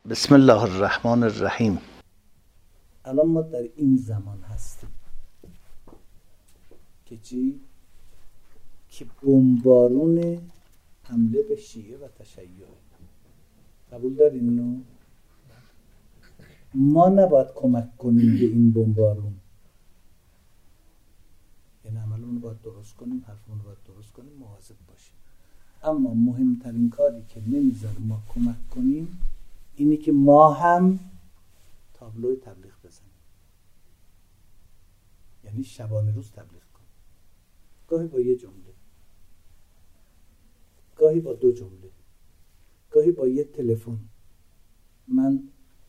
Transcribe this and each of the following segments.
بسم الله الرحمن الرحیم. الان ما در این زمان هستیم که چی؟ که بمبارون حمله به شیعه و تشیع. قبول دارین اینو؟ ما نباید کمک کنیم به این بمبارون، یعنی عملمون رو باید درست کنیم، حرفمون رو باید درست کنیم، مواظب باشیم. اما مهمترین کاری که نمیذاره ما کمک کنیم اینی که ما هم تابلوی تبلیغ بزنیم، یعنی شبانه روز تبلیغ کنیم، گاهی با یه جمله، گاهی با دو جمله، گاهی با یه تلفن. من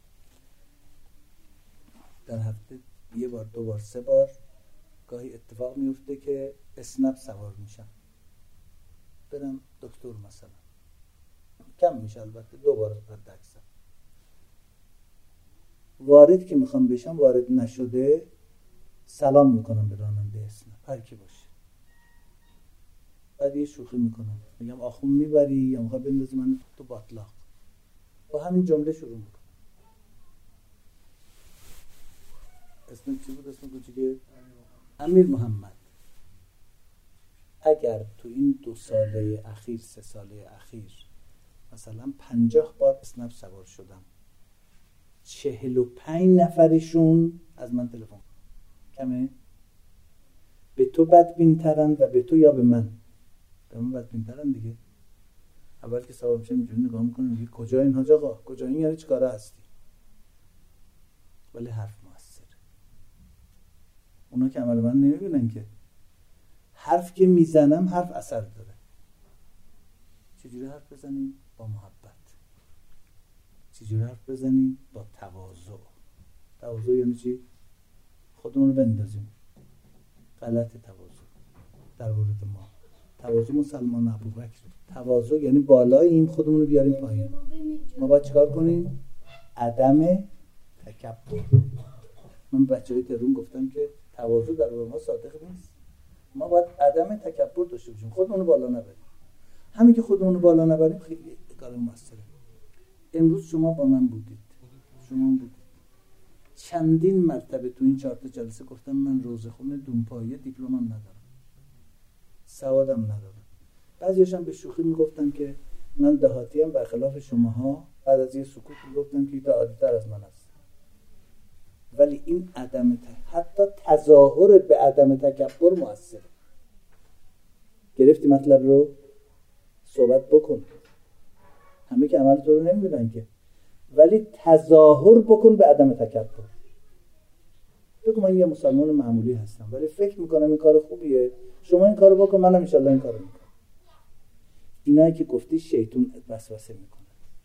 در هفته یه بار، دو بار، سه بار گاهی اتفاق میفته که اسنپ سوار میشم برم دکتر، مثلا کم میشه البته، دو بار رد اکثر وارد که میخوام بشم، وارد نشده سلام میکنم به راننده اسنپ، هر کی باشه. بعد یه شوخی میکنم، میگم آخون میبری یا میخوای بندازی من تو باطلاق. با همین جمله شروع میکنم. اسم چی بود؟ اسم کوچیکه امیر محمد. اگر تو این 2 ساله اخیر، 3 ساله اخیر مثلا 50 بار اسنپ سوار شدم، 45 نفرشون از من تلفن کمه؟ به تو بدبین‌ترن و به تو یا به من؟ به من بدبین‌ترن دیگه. اول که سوار میشه اینجوری نگاه میکنه، میگه کجا این حاج آقا؟ کجا این؟ یعنی چیکاره هستی؟ ولی حرف موثره. اونا که عمل من نمیبینن که حرف که میزنم حرف اثر داره. چجوری حرف بزنیم؟ با محبت. چجوری حرف بزنیم؟ با تواضع. تواضع یعنی چی؟ خودمون رو بندازیم. غلط تواضع در مورد ما. تواضع مسلمان ابوبکر. تواضع یعنی بالاییم، خودمون رو بیاریم پایین. ما باید چیکار کنیم؟ عدم تکبر. من بچه‌های تهران گفتم که تواضع در مورد ما صادق نیست. ما باید عدم تکبر داشته باشیم، خودمون رو بالا نبریم. همین که خودمون رو بالا نبریم خیلی کار موثره. امروز شما با من بودید، شما بودید. چندین مرتبه تو این 4 تا جلسه گفتم من روزخونه دونپایه، دیپلمم ندارم، سوادم ندارم. بعضیاشم به شوخی میگفتن که من دهاتیم، برخلاف شماها. بعد از یه سکوت میگفتن که اینا عادی‌تر از من است. ولی این حتی تظاهر به عدم تکبر موثره. گرفتی مطلب رو؟ صحبت بکن. همه که عمل تو رو نمیبینن که، ولی تظاهر بکن به عدم تکبر. بگو من یه مسلمان معمولی هستم ولی فکر میکنم این کار خوبیه، شما این کارو بکن، منم انشالله این کارو میکنم. اینایی که گفتی شیطان وسوسه میکنه.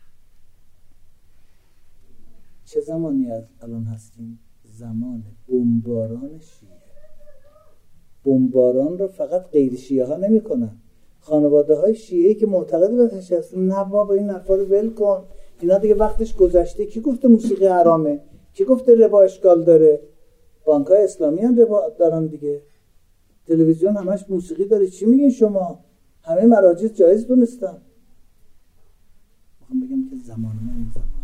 چه زمانی از الان هستیم؟ زمان بمباران شیعه. بمباران رو فقط غیر شیعه ها نمی کنن، خانواده های شیعه که معتقد به تشیع هستن. نه بابا این حرفا رو ول کن، اینا دیگه وقتش گذشته. کی گفته موسیقی حرامه؟ کی گفته ربا اشکال داره؟ بانک های اسلامی هم ربا دارن دیگه، تلویزیون همش موسیقی داره. چی میگین شما؟ همه مراجع جایز دونستن. میخوام بگم که زمان ما این زمانه.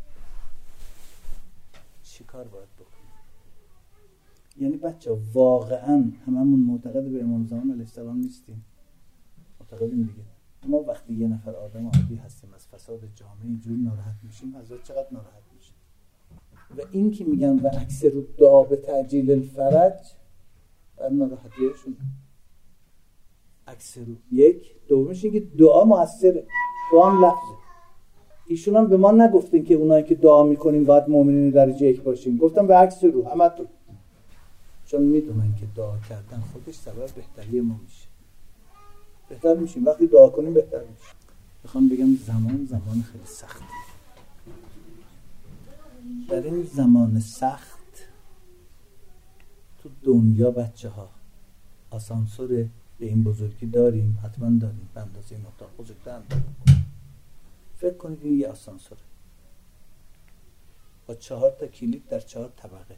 چی کار باید بکنیم؟ یعنی بچه واقعا هممون معتقد به امام زمان علیه السلام نیستیم؟ معتقدیم دیگه. ما وقتی یه نفر آدم عادی هستیم از فساد جامعه اینجوری ناراحت میشیم، حضرت چقدر ناراحت میشیم. و این که میگن و اکثر دعا به تعجیل الفرج، بر ناراحتیشون اکثر. یک دومش اینه که دعا موثره، دعا هم لفظه. ایشون هم به ما نگفتن که اونایی که دعا میکنیم باید مؤمنین درجه 1 باشیم. گفتم به عکس رو همتون، چون میدونن که دعا کردن خودش سبب بهتری ما میشه. بهتر میشیم وقتی دعا کنیم، بهتر میشیم. میخوام بگم زمان خیلی سخته. در این زمان سخت تو دنیا بچه ها آسانسور به این بزرگی داریم؟ حتما داریم، به اندازه این اتاق بزرگتر داریم. فکر کنید این یه آسانسوره با 4 تا کلید در 4 طبقه.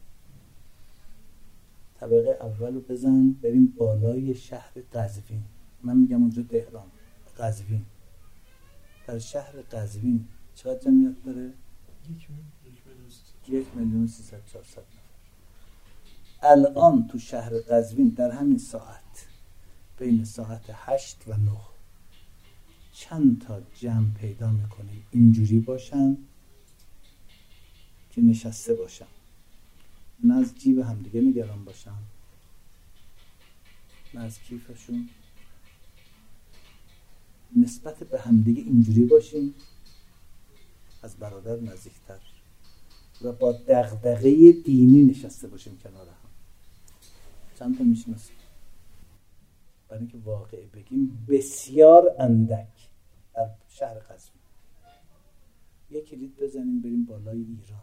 طبقه اول رو بزن بریم بالای شهر قزوین. من میگم اونجا تهران، قزوین. در شهر قزوین چقدر جمعیت داره؟ 900 نفر. الان تو شهر قزوین در همین ساعت بین ساعت 8 و 9 چند تا جمع پیدا میکنیم اینجوری باشن که نشسته باشن، نه از جیب همدیگه نگران باشن، نه از کیفشون، نسبت به همدیگه اینجوری باشیم از برادر نزدیکتر و با دغدغه دینی نشسته باشیم کنار هم. چند تا میشناسیم؟ برای اینکه واقعی بگیم بسیار اندک در شهر قزوین. یک کلید بزنیم بریم بالای ایران،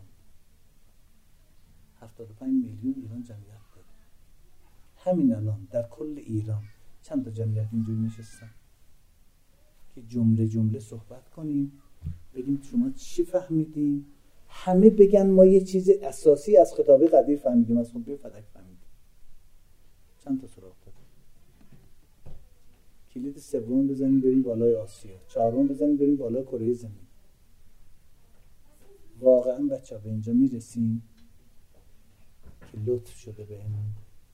75 میلیون ایران جمعیت داره. همین الان در کل ایران چند تا جمعیت اینجوری نشستن که جمله جمله صحبت کنیم، بگیم شما چی فهمیدین، همه بگن ما یه چیز اساسی از خطابه قدیر فهمیدیم، از خطبه فدک فهمیدیم. چند تا سراغ دادیم. کلید سوم بزنیم بریم بالای آسیا، چهارم بزنیم بریم بالای کره زمین. واقعا بچه‌ها به اینجا میرسیم که لطف شده بهمون.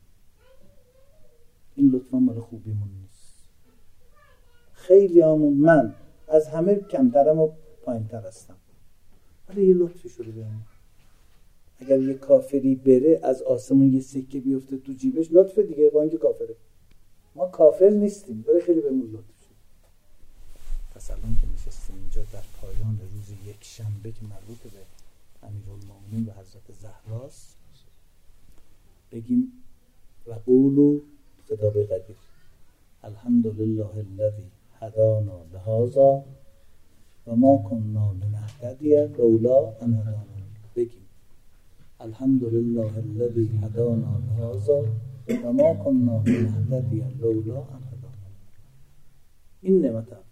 این لطفا مال خوبیمون نیست. خیلی همون من از همه کمترم و پایینتر هستم، ولی یه لطفی شده بهمون. اگر یه کافری بره از آسمون یه سکه بیفته تو جیبش، لطف دیگه، با اینکه کافره. ما کافر نیستیم ولی خیلی بهمون لطف شد. پس الان که نشستیم اینجا در پایان روز یک شنبه که مربوط به امیرالمومنین و حضرت زهراست، بگیم و قولوا خطاب قدیر الحمدلله الذی هدانا لهذا و ما كنا لنهتدی لولا ان هدانا الله. بگیم الحمدلله الذی هدانا لهذا و ما كنا لنهتدی لولا ان هدانا الله. این نعمت اول.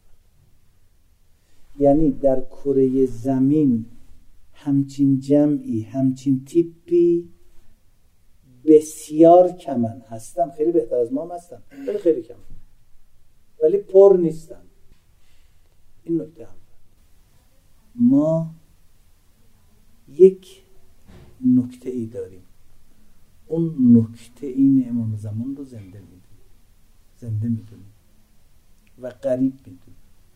یعنی در کره زمین همچین جمعی، همچین تیپی بسیار کمن. هستن، خیلی بهتر از ما هم هستن، ولی خیلی کمن، ولی پر نیستن. این نکته هم. ما یک نکته ای داریم، اون نکته این امام زمان رو زنده میدونیم و قریب میدونیم.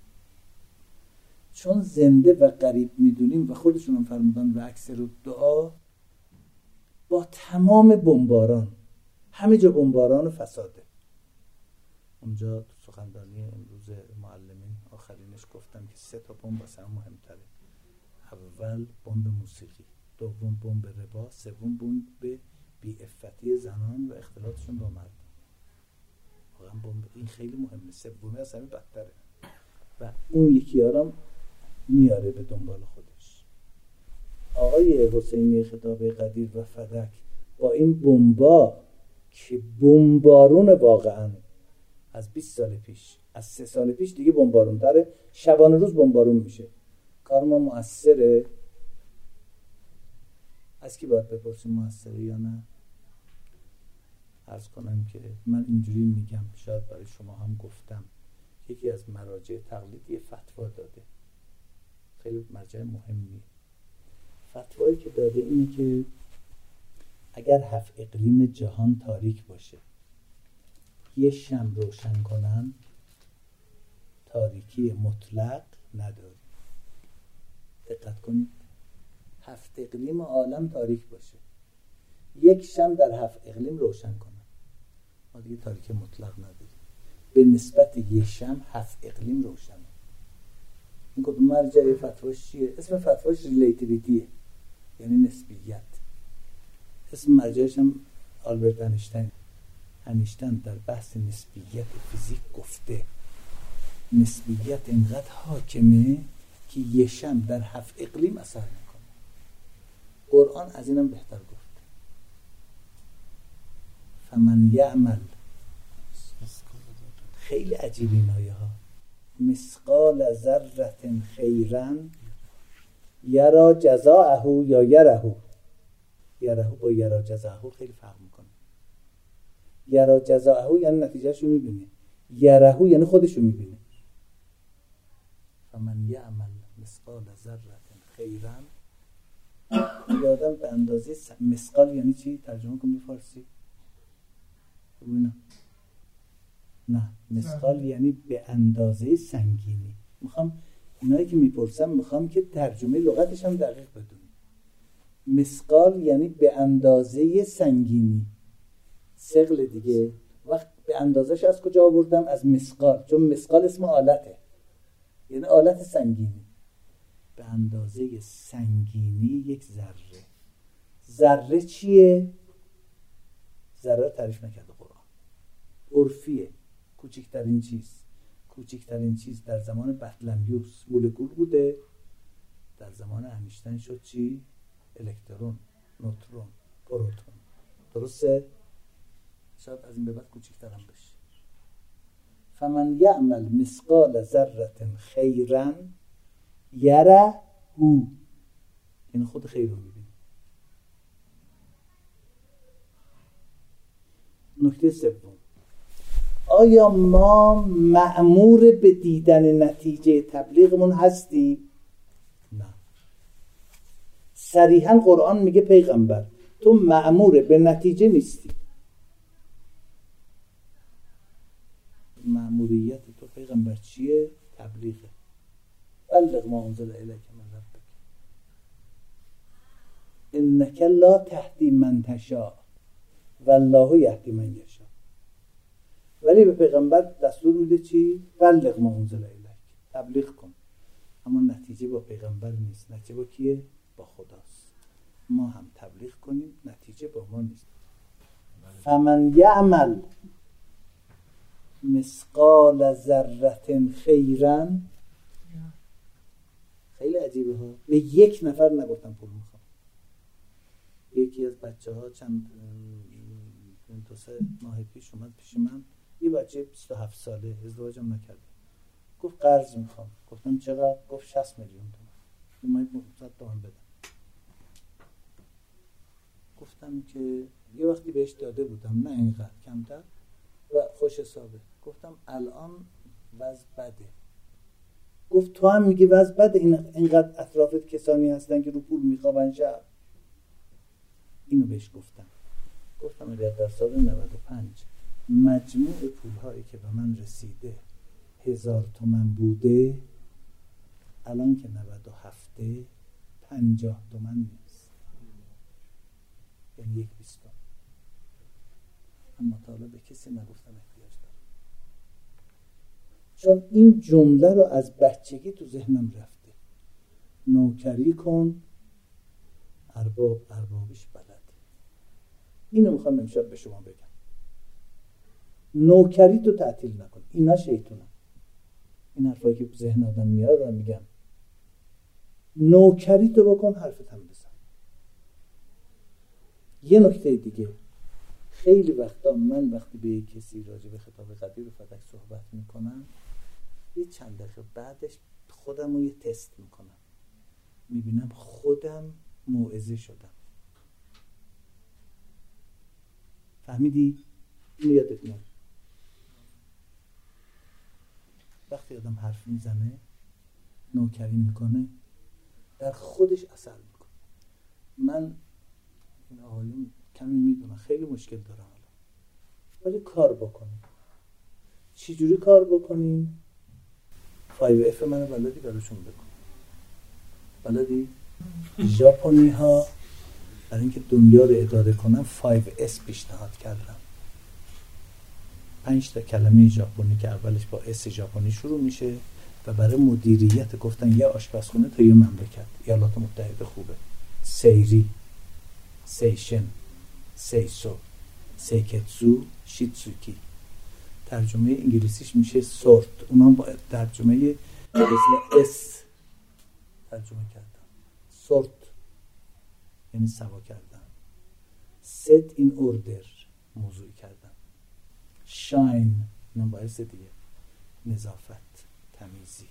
چون زنده و قریب میدونیم و خودشون هم فرمودن و اکثر دعا با تمام بمباران، همه جا بمباران و فساده. اونجا تو سخنرانی امروز معلمین آخرینش گفتم که 3 تا بمب واسه هم مهمتره. اول بمب موسیقی، دوم بمب ربا، سوم بمب بی‌عفتی زنان و اختلاطشون با مردم. واقعا بمب این خیلی مهمه، سومی از همه بدتره و اون یکی آرام میاره به دنبال خودش. آقای حسینی خطاب قدیر و فدک با این بمبا که بمبارون واقعا از 20 سال پیش، از 3 سال پیش دیگه بمبارون تره، شبانه روز بمبارون میشه. کار ما مؤثره؟ از کی باید بپرسیم مؤثره یا نه؟ عرض کنم که من اینجوری میگم، شاید برای شما هم گفتم، یکی از مراجع تقلیدی فتوا داده، خیلی مرجع مهمیه. فتوایی که داده اینه که اگر 7 اقلیم جهان تاریک باشه، یه شمع روشن کنن، تاریکی مطلق نداره. دقت کنید، 7 اقلیم عالم تاریک باشه، یک شمع در 7 اقلیم روشن کنن، ما دیگه تاریکی مطلق نداریم. به نسبت یه شمع 7 اقلیم روشنه. این کدوم مرجع فتواش چیه؟ اسم فتواش ریلیتیویتیه، یعنی نسبیت. اسم مرجعش هم آلبرت انیشتین در بحث نسبیت فیزیک گفته نسبیت اینقدر حاکمه که یه شمع در 7 اقلیم اثر میکنه. قرآن از اینم بهتر گفت. فمن یعمل، خیلی عجیب این آیه ها، مثقال ذره خیرا یرا جزاءه یا یره با یرا جزاءه خیلی فرق میکنه. یرا جزاءه یعنی نتیجهش رو میبینه، یره یعنی خودش رو میبینه. فمن یعمل مثقال ذره خیرا میگه آدم به اندازه مثقال یعنی چی؟ ترجمه کن به فارسی. ببینم. نه، مثقال یعنی به اندازه سنگینی. میخوام اینایی که میپرسم میخوام که ترجمه لغتش هم دقیق بدونی. مثقال یعنی به اندازه سنگینی. ثقل دیگه. وقت به اندازش از کجا آوردم؟ از مثقال، چون مثقال اسم آلته، یعنی آلت سنگینی. به اندازه سنگینی یک ذره. ذره چیه؟ ذره تعریف نکرده قرآن. عرفیه، کوچکترین چیز در زمان بطلمیوس مولکول بوده، در زمان انیشتین شد چی؟ الکترون، نوترون، پروتون. درسته؟ شاید از این به بعد کوچکتر هم بشه. فمن یعمل مثقال ذره خیرا یره، یعنی خود خیر رو میبینی. نکته سوم، آیا ما مأمور به دیدن نتیجه تبلیغمون هستیم؟ نه. صریحاً قرآن میگه پیغمبر تو مأمور به نتیجه نیستی. مأموریت تو پیغمبر چیه؟ تبلیغه. بلغ ما انزل الیک من ربک انک لا تهدی من تشاء والله یهدی من یشاء. ولی به پیغمبر دستور میده چی؟ بلغ ما انزل الیک، تبلیغ کن. اما نتیجه با پیغمبر نیست، نتیجه با کیه؟ با خداست. ما هم تبلیغ کنیم، نتیجه با ما نیست. فمن یعمل مثقال ذره خیرا، خیلی عجیبه ها. به یک نفر نگفتم پول میخوام. یکی از بچه ها چند دو سه ماه پیش اومد پیش من، یه بچه 27 ساله، ازدواجم نکرده، گفت قرض میخوام. گفتم چقدر؟ گفت 60 میلیون تومان. من 500 تومان بدم. گفتم که یه وقتی بهش داده بودم، نه اینقدر، کمتر و خوش حسابه. گفتم الان وضع بده. گفت تو هم میگی وضع بده؟ اینقدر اطرافت کسانی هستن که رو پول میخوابن شب. اینو بهش گفتم اگر در سال 95 مجموع پولهایی که به من رسیده 1000 تومان بوده، الان که 97 50 تومان نیست، یعنی 1/20. اما تا حالا به کسی نگفتم احتیاج دارم، چون این جمله رو از بچگی تو ذهنم رفته. نوکری کن اربابش بلده. اینو میخوام امشب به شما بگم. نوکری تو تعطیل نکن. اینا شیطونه. این حرفایی که ذهن آدم میاد دارم میگم. نوکری تو بکن، حرفت هم بزن. یه نکته دیگه، خیلی وقتا من وقتی به کسی راجع به خطاب قدیر و فدک صحبت میکنم، یه چند دقیقه بعدش خودم رو یه تست میکنم، میبینم خودم موعظه شدم. فهمیدی؟ اینو یادت میاد. وقتی آدم حرف میزنه، نوکری میکنه، در خودش اثر میکنه. من این آقایون کمی میدونم خیلی مشکل دارم الان، ولی کار بکنیم. چی جوری کار بکنیم؟ 5F منو بلدی براشون بکن. بلدی؟ ژاپنی ها برای اینکه دنیا رو اداره کنن 5S پیشنهاد کردم. 5 تا کلمه ژاپنی که اولش با اس ژاپنی شروع میشه و برای مدیریت گفتن یه آشپزخونه تا یه مملکت. ایالات متحده خوبه. سیری، سیشن، سیسو، سیکتسو، شیتسوکی. ترجمه انگلیسیش میشه سورت. اونا با ترجمه اس ترجمه کردن. سورت یعنی سوا کردن. set in order موضوعی کردن. shine اینا باعث دیگه نظافت، تمیزی.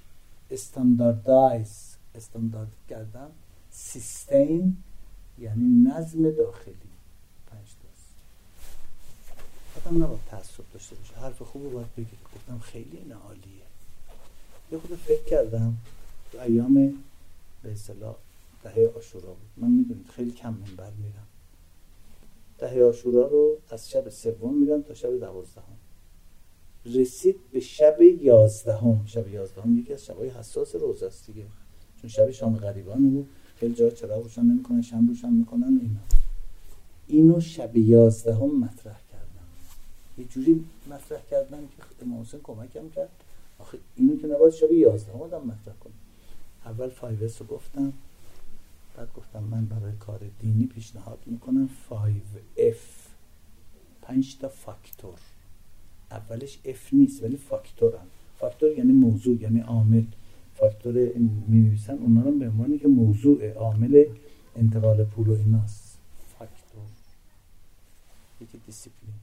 استاندارد کردن. sustain یعنی نظم داخلی. 5 تاست. آدم نباید تعصب داشته باشه. حرف خوبو باید بگید. گفتم خیلی این عالیه. یه خود فکر کردم تو ایام به اصطلاح دهه عاشورا بود. من میدونید خیلی کم منبر میرم. دهه عاشورا رو از شب 3 میرم تا شب 12. رسید به شب 11. شب 11 یکی از شب‌های حساس روزه است دیگه، چون شب شام غریبان بود. خیلی جا چراغ روشن نمی‌کنن، شمع روشن می‌کنن. اینو شب 11 مطرح کردم. یه جوری مطرح کردم که امام حسین کمکم کرد. آخه اینو که نباید شب 11 آدم مطرح کنه. اول 5S رو گفتم، بعد گفتم من برای کار دینی پیشنهاد میکنم 5F، 5 تا فاکتور. اولش F نیست ولی فاکتورن. فاکتور یعنی موضوع، یعنی عامل. فاکتور می‌نویسن اونا رو به عنوانی که موضوع، عامل انتقال پول و ایناست. فاکتور. یکی دیسیپلین.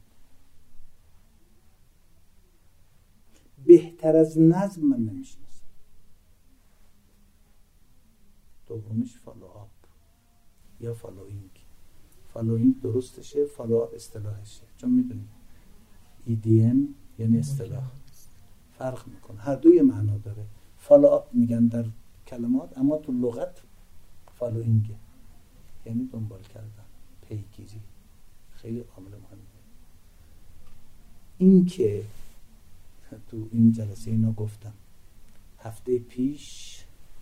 بهتر از نظم من نمیشناسم. دومیش فالوآپ یا فالوینگ. فالوینگ درستشه، فالوآپ اصطلاحشه. چون میدونید EDM یعنی اصطلاح فرق میکنه، هر دوی معنا داره. فالوآپ میگن در کلمات، اما تو لغت فالوینگه، یعنی دنبال کردن، پیگیری. خیلی عامل مهمه. این که تو این جلسه اینا گفتم هفته پیش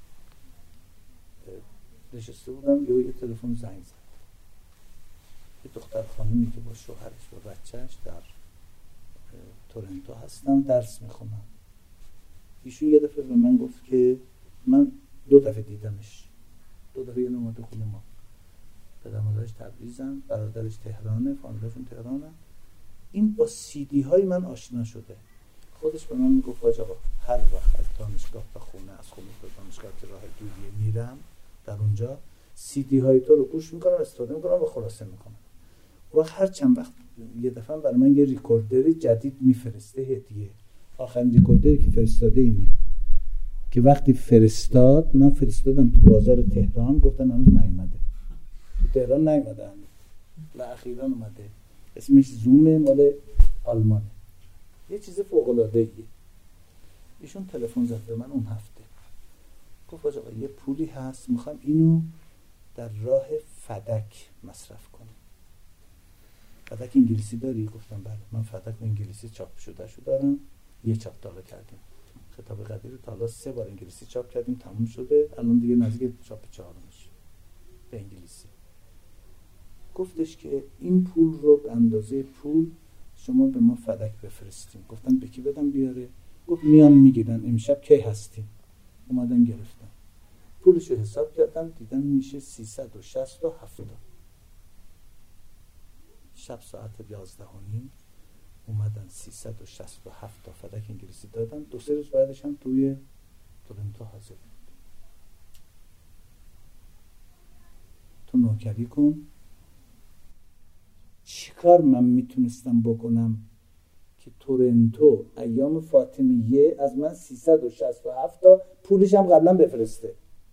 نشسته بودم، یه تلفن زنگ زد. یه دختر خانمی که با شوهرش و بچهش در تورنتو هستن درس میخونن. ایشون یه دفعه به من گفت که من 2 دفعه دیدمش. 2 دفعه یه اومده خونه ما. پدر مادرش تبریزن، برادرش تهرانه، فامیلشون تهرانه. این با CD های من آشنا شده. خودش به من میگفت حاج آقا هر وقت از دانشگاه تا خونه، از خونه تا دانشگاه که راه دوریه میرم، در اونجا CD های تو رو گوش میکنم، استفاده میکنم و خلاصه میکنم. و هر چند وقت یه دفعه برای من یه ریکوردر جدید میفرسته هدیه. آخرین ریکوردری که فرستاده اینه که وقتی فرستاد، من فرستادم تو بازار تهران، گفتن هنوز نیومده. تو تهران نیومده هنوز، اخیراً اومده. اسمش زومه، مال آلمانه. یه چیز فوق‌العاده‌ایه. ایشون تلفن زد به من اون هفته، گفت آقا یه پولی هست میخوام اینو در راه فدک مصرف کنم. فدک انگلیسی داری؟ گفتم بله، من فدک انگلیسی چاپ شده شو دارم. یه چاپ داغه کردیم. خطاب قدیر رو تا حالا 3 بار انگلیسی چاپ کردیم، تموم شده. الان دیگه نزدیک چاپ 4مش به انگلیسی. گفتش که این پول رو به اندازه پول شما به ما فدک بفرستیم. گفتم به کی بدم بیاره؟ گفت میان میگیرن، امشب کی هستیم؟ اومدن گرفتن. پولشو حساب کردم، دیدم میشه 367. شب ساعت 11:30 اومدن 367 تا فدک انگلیسی دادن. 2-3 روز بعدش هم توی تورنتو حاضر بود. تو نوکری کن. چیکار من میتونستم بکنم که تورنتو ایام فاطمیه از من 367 تا پولش هم قبلا بفرسته؟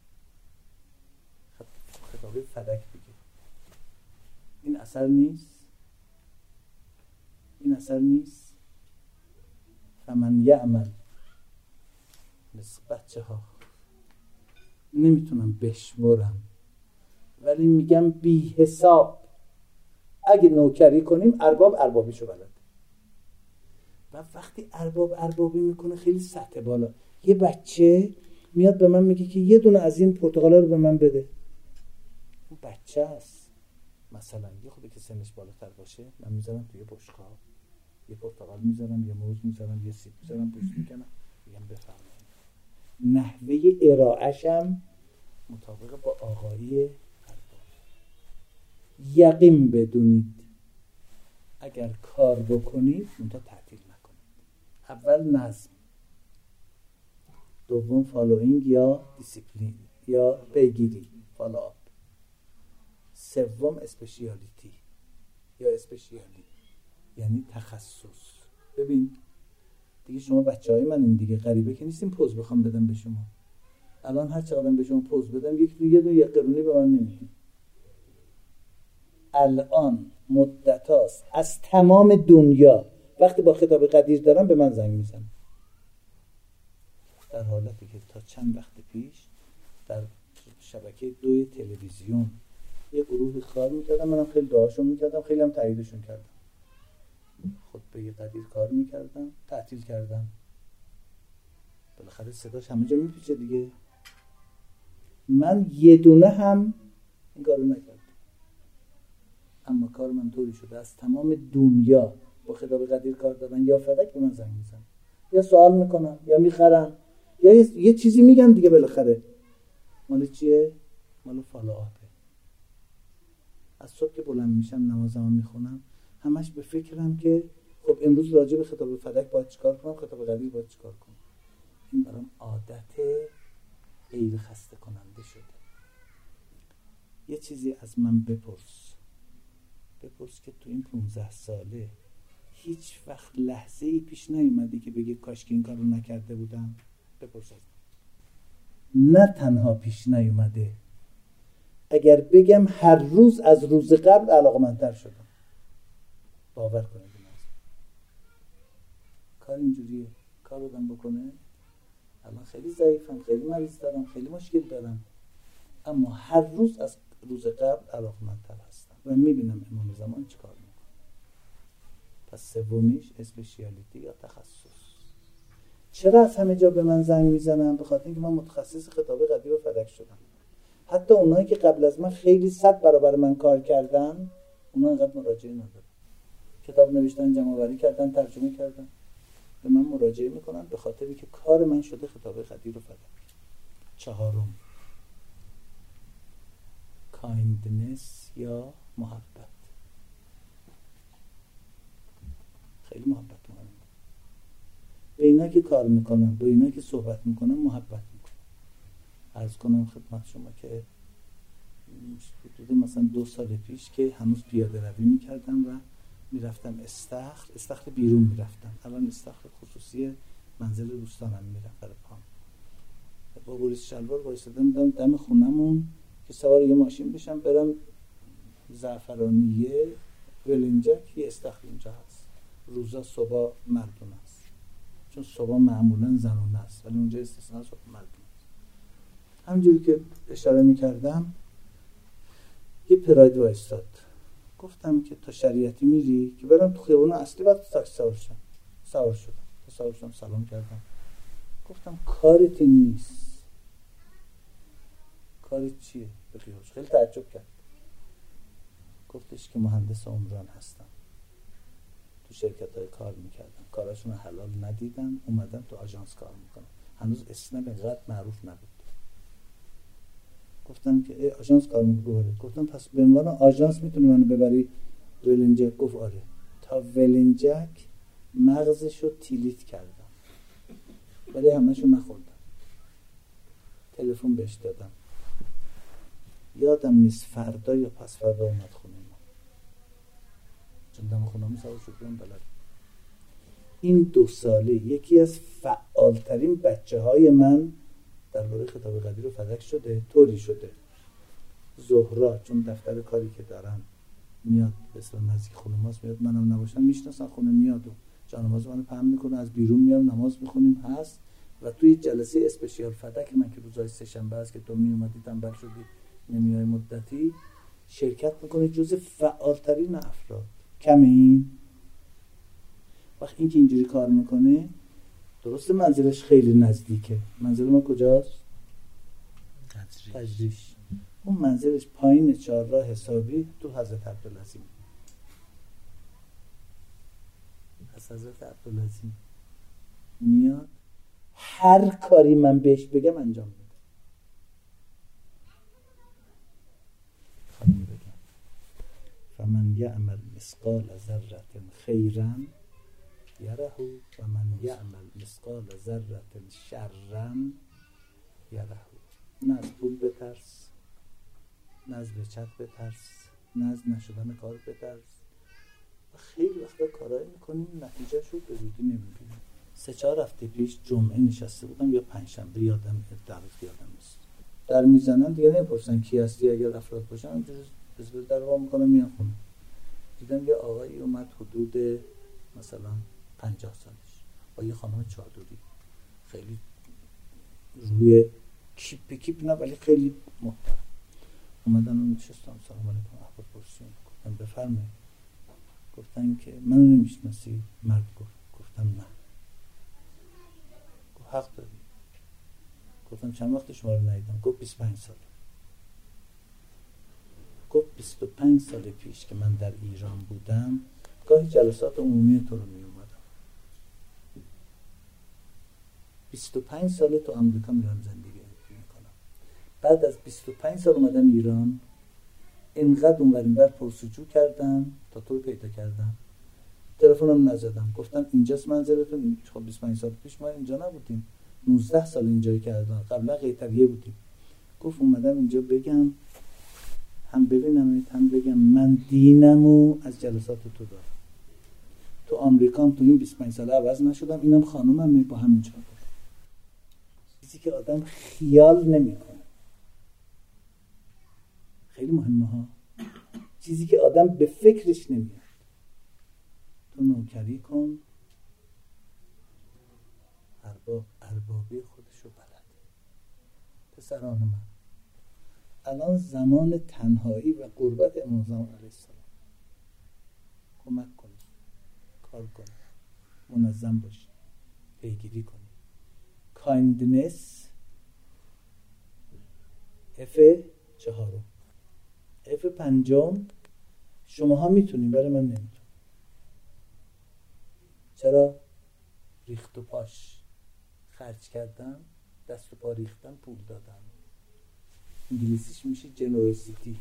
خطابه فدک دیگه. این اثر نیست؟ این اثر نیست؟ فمن یعمل مثل بچه ها نمیتونم بشمرم، ولی میگم بی حساب. اگه نوکری کنیم ارباب اربابیشو بلده. و وقتی ارباب اربابی میکنه خیلی سطح بالا. یه بچه میاد به من میگه که یه دونه از این پرتقالا رو به من بده. اون بچه است. مثلا یه خودی که سنش بالاتر باشه، من میذارم توی بشقاب، یه پرتقال میذارم، یه موز میذارم، یه سیب میذارم، پوست میکنم، میگم بفرمایید. نحوه ارائه‌شم مطابق با آقایی یقین بدونید اگر کار بکنید منتها تعطیل نکنید. اول نظم، دوم فالوینگ یا دیسیپلین یا پیگیری، فالوآپ، سوم اسپشیالیتی یا اسپشیالی یعنی تخصص. ببین دیگه شما بچهای من این دیگه غریبه که نیستیم پوز بخوام بدم به شما. الان هر چقدر به شما پوز بدم یه قرونی به من نمیدین. الان مدتاست از تمام دنیا وقتی با خطاب قدیر دارم به من زنگ میزن، در حالتی که تا چند وقت پیش در شبکه 2 تلویزیون یه گروه کار میکردم، منم خیلی دعاشون میکردم، خیلی هم تاییدشون کردم. خطبه قدیر کار میکردم، تعطیل کردم. بالاخره صداش همه جا میپیچه دیگه. من یه دونه هم این کارو نکردم، اما کار من طوری شده از تمام دنیا با خطاب قدیر کار دارن یا فقط به من زنگ میزنن یا سوال میکنن یا میخرن یا یه چیزی میگن دیگه. بالاخره مال چیه؟ مال فالوآپه. از صبح که بلند میشم نمازمو میخونم همش به فکرم که خب امروز راجع به خطاب فدک باید چیکار کنم، خطاب قدیر باید چیکار کنم. این برام عادت غیر خسته کننده شده. یه چیزی از من بپرس که تو این 15 ساله هیچ وقت لحظه ای پیش نیومدی که بگی کاش که این کارو نکرده بودم؟ بپرس از من. نه تنها پیش نیومده، اگر بگم هر روز از روز قبل علاقه‌مندتر شدم. باور کنید این کار اینجوریه. کار آدم بکنه الان خیلی ضعیفم، خیلی مریض دارم، خیلی مشکل دارم، اما هر روز از روز قبل علاقه‌مندتر هستم و میبینم امام زمان چیکار میکنه. پس سومیش اسپشیالیتی یا تخصص. چرا از همه جا به من زنگ میزنن؟ به خاطر اینکه من متخصص خطاب قدیر و فدک شدم. حتی اونایی که قبل از من خیلی 100 برابر من کار کردن، اونا انقدر مراجعه ندارن. کتاب نوشتن، جمع‌آوری کردن، ترجمه کردن، به من مراجعه میکنن به خاطری که کار من شده خطاب قدیر و فدک. چهارم کایندنس یا محبت. خیلی محبت مهمه. به اینا که کار میکنم، به اینا که صحبت میکنم محبت میکنم. عرض کنم خدمت شما که حدود مثلا 2 سال پیش که هنوز پیاده روی میکردم و میرفتم استخر بیرون میرفتم. الان استخر خصوصی منزل دوستانم میرم برای پام. با بوریس شلوار وایساده بودم دم خونمون که سوار یه ماشین بشم برم زعفرانیه ولنجک. یه استخر اینجا هست، روزا صبح مردونه است، چون صبح معمولا زنونه است ولی اونجا استثناء صبح مردونه است. همینجوری که اشاره میکردم یه پراید وایستاد. گفتم که تا شریعتی میری؟ که برم تو خیابون اصلی. بعد تاکسی سوار شدم سلام کردم. گفتم کارت نیست. کارت چیه؟ بخیرش خیلی تعجب کرد. گفتش که مهندس عمران هستم، تو شرکت‌های کار میکردم، کاراشون حلال ندیدم، اومدم تو آژانس کار میکنم. هنوز اسم به قدر معروف نبود. گفتم که آژانس کار میکنه. گفتم پس به عنوان آژانس میتونی منو ببری ولنجک؟ گفت آره. تا ولنجک مغزشو تیلیت کردم ولی همه‌شو نخوردم. تلفن بهش دادم، یادم نیست فردا یا پس فردا اومد خونه ما، چون دم خونه‌مون سوار شدم بلد. این 2 ساله یکی از فعالترین بچه‌های من درباره خطاب قدیر و فدک شده. طوری شده زهرا چون دفتر کاری که دارم میاد به اصطلاح نزدیک خونه ماست، میاد منم نباشم میشناسن خونه میاد و جانماز منو پهن میکنه، از بیرون میام نماز میخونیم هست. و توی جلسه اسپشیال فدک من که روزهای سه‌شنبه است که تو میومدی تنبل شدی نمیای مدتی شرکت میکنه، جزء فعالترین افراد. کمه این وقت این که اینجوری کار میکنه. درسته منزلش خیلی نزدیکه. منزل ما کجاست؟ تجریش. اون منزلش پایین 4 راه حسابی تو حضرت عبدالعظیم. از حضرت عبدالعظیم میاد هر کاری من بهش بگم انجام میده. خانم بگم فمن یعمل مثقال ذره خیرا یره و من یعمل مثقال ذره شرا یره. نه از پول بترس، نه از بچت بترس، نه از نشدن کار بترس. و خیلی وقتا کارایی میکنیم نتیجهش رو به زودی نمیبینیم. 3-4 هفته پیش جمعه نشسته بودم یا پنجشنبه، یادم نیست. در میزنن دیگه نمیپرسن کی هستی، اگر افراد باشن اونجوری بزرگ در وا میکنم میان خونه. دیدم یه آقایی اومد حدود مثلا 50 سالش با یه خانم چادری، خیلی روی کیپ به کیپ نه، ولی خیلی محترم. اومدن اون نشستن، سلام علیکم احوال پرسیدن. گفتم بفرمایید. گفتن که منو نمیشناسی؟ مرد گفتم نه. گفت حق داری. گفتم چند وقت شما رو ندیدم؟ گفت 25 سال. گفت 25 سال پیش که من در ایران بودم گاهی جلسات عمومی تو رو می اومدم. 25 سال تو آمریکا میرم زندگی میکنم. بعد از 25 سال اومدم ایران، اینقدر اونور اینور پرسجو کردم تا تو رو پیدا کردم. تلفنم نزدم، گفتم اینجاست منزلتون؟ خب 25 سال پیش ما اینجا نبودیم، 19 سال اینجایی کردن، قبلا قیطریه بودیم. گفت اومدم اینجا بگم هم ببینم هم بگم من دینمو از جلسات تو دارم. تو آمریکا هم تو این 25 ساله عوض نشدم، اینم خانومم با همین چادر. چیزی که آدم خیال نمیکنه، خیلی مهمه ها، چیزی که آدم به فکرش نمیاد. تو نوکری کن، اربابی خودشو بلده. پسران من، الان زمان تنهایی و غربت امام زمان علیه السلام. کمک کنید، کار کنید، منظم باشید، پیگیری کنید. کایندنس F4، F5 شماها میتونید ولی من نمیتونم. چرا؟ ریخت و پاش خرج کردم، دست و پا ریختم، پول دادم. انگلیسیش میشه جنروسیتی،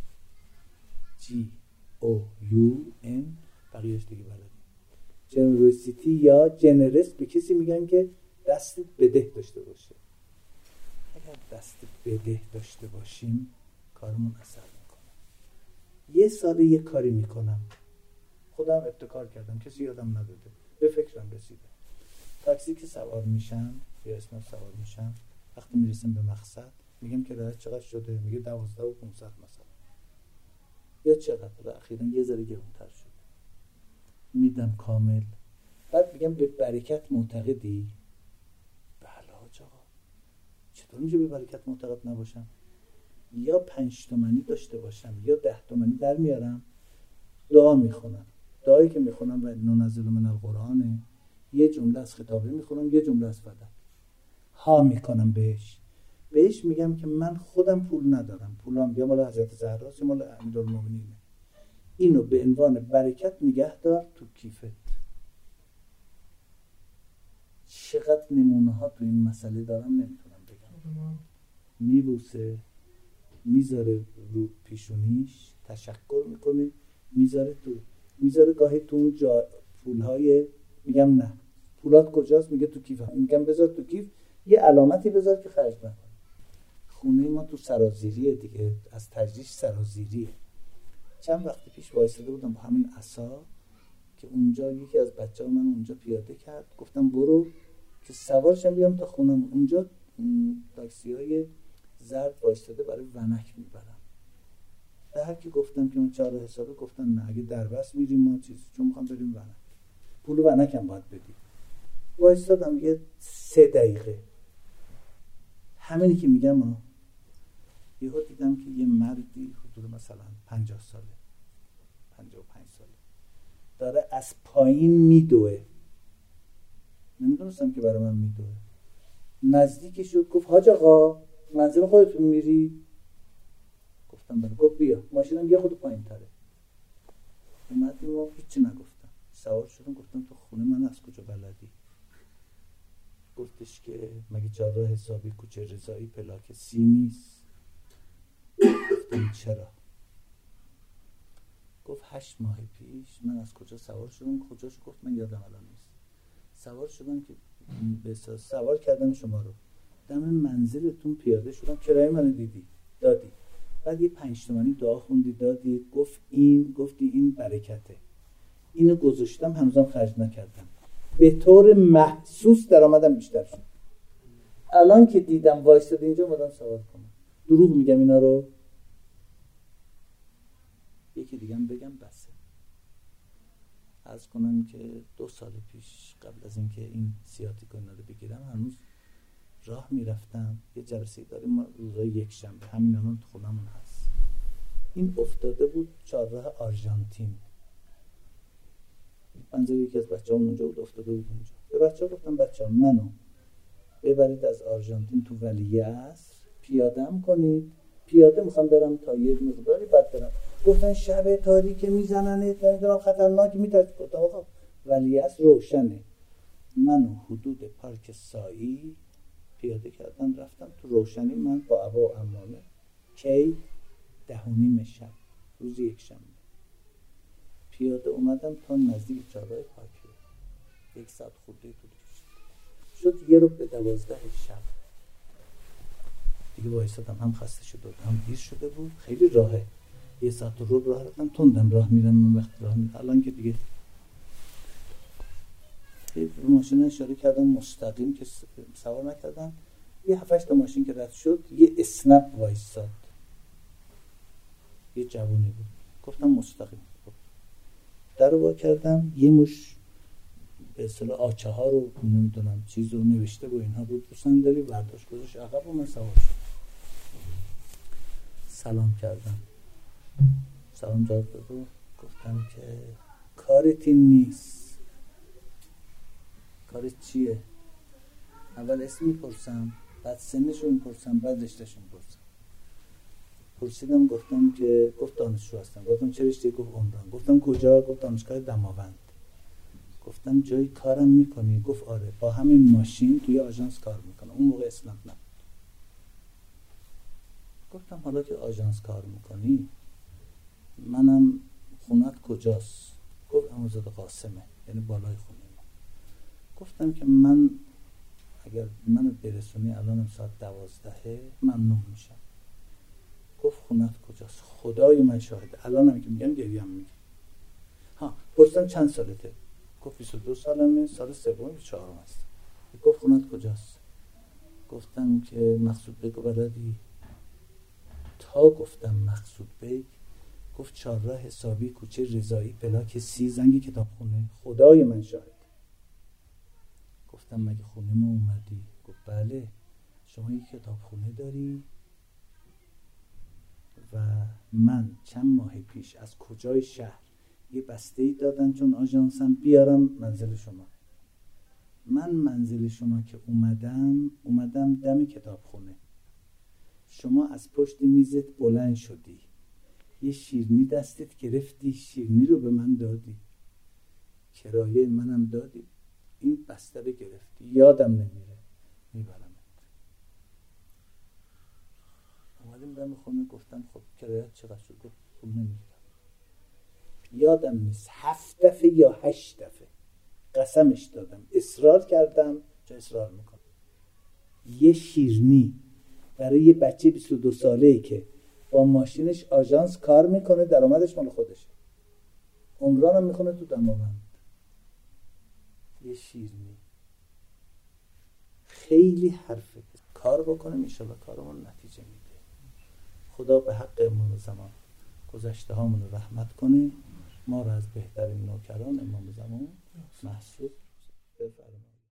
G-O-U-N، بقیهش دیگه بلدی. جنروسیتی یا جنرس به کسی میگن که دست بده داشته باشه. اگر دست بده داشته باشیم کارمون اثر میکنه. یه سال یه کاری میکنم، خودم ابتکار کردم، کسی یادم نداده، به فکرم رسیده. تاکسی که سوار میشم یا اسمم سوار میشم، وقتی میرسیم به مقصد میگم که راه چقدر شده؟ میگه 12,500 مثلا، یا چقدر؟ اخیراً یه ذره گرونتر شده. میدم کامل. بعد میگم به برکت معتقدی؟ بله حاج آقا. چطور میشه به برکت معتقد نباشم؟ یا 5 تومانی داشته باشم یا 10 تومانی در میارم، دعا میخونم. دعایی که میخونم و ننزل من القرآنه، یه جمله از خطابه میخونم، یه جمله از فدق. ها میکنم بهش میگم که من خودم پول ندارم، پولام یا مال حضرت زهراست یا مال امیرالمومنینه. اینو به عنوان برکت نگه دار تو کیفت. چقدر نمونه ها تو این مسئله دارم نمیتونم بگم. میبوسه، میذاره رو پیشونیش، تشکر میکنه، میذاره گاهی تو اون پولهای، میگم نه پولات کجاست؟ میگه تو کیفم. میگم بذار تو کیف، یه علامتی بذار که خرج نکنه. خونه ما تو سرازیریه دیگه، از تجریش سرازیریه. چند وقت پیش وایساده بودم با همین عصا که اونجا یکی از بچه‌ها من اونجا پیاده کرد، گفتم برو که سوارشم بیام تا خونم. اونجا تاکسی‌های زرد وایساده برای ونک میبرم. به هر کی گفتم که من 4 حسابه، گفتن نه اگه دربست میریم ما چون میخوام بریم ونک، پول ونک هم باید بدی. وایسادم یه 3 دقیقه، همینی که میگم یهو دیدم که یه مردی حدود مثلا 50 ساله 55 ساله داره از پایین میدوه. نمیدونستم که برای من میدوه. نزدیکش شد، گفت حاج آقا منزل خودتون میری؟ گفتم بله. گفت بیا، ماشینم یه خود پایین تره. اومدیم و هیچی نگفتم، سوار شدم. گفتم تو خونه من از کجا بلدی؟ گفتش که مگه چهارراه حسابی کوچه رضایی پلاک 30 نیست؟ گفتم چرا؟ گفت 8 ماه پیش من از کجا سوار شدم، کجاش گفت من یادم الان نیست. سوار شدم که سوار کردم شما رو، دم منزلتون پیاده شدم، کرایه منو دیدی دادی، بعد یه 5 تومانی دعا خوندی دادی، گفتی این برکته، اینو گذاشتم هنوزم خرج نکردم، به طور محسوس درآمدم بیشتر شد. الان که دیدم وایساد اینجا اومدم سوار کنم. دروغ میگم اینا رو؟ یکی دیگه هم بگم بسه. عرض کنم که 2 سال پیش قبل از اینکه این سیاتیکا رو بگیرم هنوز راه میرفتم، یه جلسه داریم ما روزای یکشنبه، همین الان تو خونمون هست. این افتاده بود چهارراه آرژانتین. منظور یکی از بچه‌هام اونجا بود، افتاده بود اونجا. به بچه‌ها گفتم بچه‌ها منو ببرید از آرژانتین تو ولیعصر، پیاده‌ام کنید. پیاده میخوام برم تا یه مقداری بعد برم. گفتن شب تاریک میزننت، نمیدونم خطرناک میترسه. گفتم آقا ولیعصر روشنه. منو حدود پارک سایی پیاده کردن، رفتم تو روشنی. من با عبا و عمامه کی 10:30 شب روز یکشنبه پیاده اومدم تا نزدیک چهارراه پاکی. 1 ساعت خورده طول کشید. شد 11:45 شب دیگه وایسادم، هم خسته شده بود هم دیر شده بود. خیلی راهه، 1 ساعت و ربع راه رفتم. تندم راه میرم من وقت راه میرم. الان که دیگه ماشین اشاره کردم مستقیم که سوار نکردم. یه 7-8 تا ماشین که رد شد یه اسنپ وایساد، یه جوونی بود. گفتم مستقیم. در رو وا کردم، یه مش به اصطلاح آچه ها رو نمیدونم چیز رو نوشته و اینها بود رو صندلی برداشت گذاشت عقب و من سوار شدم. سلام کردم، سلام جواب داد. گفتم که کارت این نیست. کارت چیه؟ اول اسم میپرسم، بعد سنشو میپرسم، بعد رشتهشو میپرسم. پرسیدم، گفتم که گفت دانشجو هستم. گفتم چه رشته؟ گفت عمران. گفتم کجا؟ گفت دانشگاه دماوند. گفتم جای کارم میکنی؟ گفت آره، با همین ماشین توی آژانس کار میکنم. اون موقع اسنپ نبود. گفتم حالا که آژانس کار میکنی منم خونت کجاست؟ گفت عموزاده قاسمه، یعنی بالای خونه ما. گفتم که من اگر منو برسونی الانم ساعت 12 ممنون میشم. گفت خونت کجاست؟ خدای من شاهده الانم که میگم گریم میگم. ها پرسیدم چند سالته؟ گفت 22 سالمه، سال سوم یا چهارم هستم. گفت خونت کجاست؟ گفتم که مقصود بیگو بلدی؟ تا گفتم مقصود بیگ گفت چهارراه حسابی کوچه رضایی بلاک 30 زنگ کتابخونه. خدای من شاهد. گفتم مگه خونه ما اومدی؟ گفت بله. شما یک کتابخونه داری و من چند ماه پیش از کجای شهر یه بسته‌ای دادن چون آژانسم بیارم منزل شما. من منزل شما که اومدم دم کتابخونه. شما از پشت میزت بلند شدی، یه شیرینی دستت گرفتی، شیرینی رو به من دادی، کرایه منم دادی، این بسته رو گرفتی. یادم نمیره، میبرمت. اومدیم دم خونه. گفتم خب کرایت چقدر شد؟ گفت خب نمیگیرم. یادم نیست 7 دفعه یا 8 دفعه قسمش دادم، اصرار کردم چه اصرار میکنم. یه شیرینی برای یه بچه 22 ساله‌ای که با ماشینش آژانس کار میکنه، درآمدش مال خودشه، عمران هم میخونه تو دماوند. یه شیرینی. خیلی حرفه. کار بکنیم انشالله کارمون نتیجه میده. خدا به حق امام زمان گذشته هامون رو رحمت کنه، ما رو از بهترین نوکران امام زمان محسوب